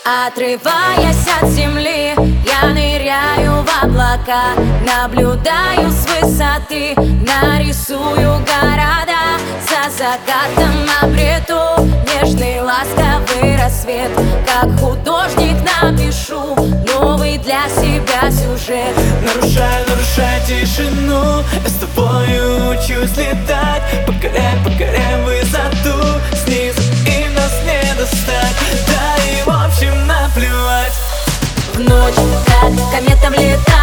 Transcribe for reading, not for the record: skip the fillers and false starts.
Отрываясь от земли, я ныряю в облака, наблюдаю с высоты, нарисую города. За закатом обрету нежный ласковый рассвет. Как художник напишу новый для себя сюжет. Нарушай тишину, я с тобою учусь летать. Покоряй высоту, снизу им нас не достать. Да и в общем наплевать. В ночь, как комета влетает.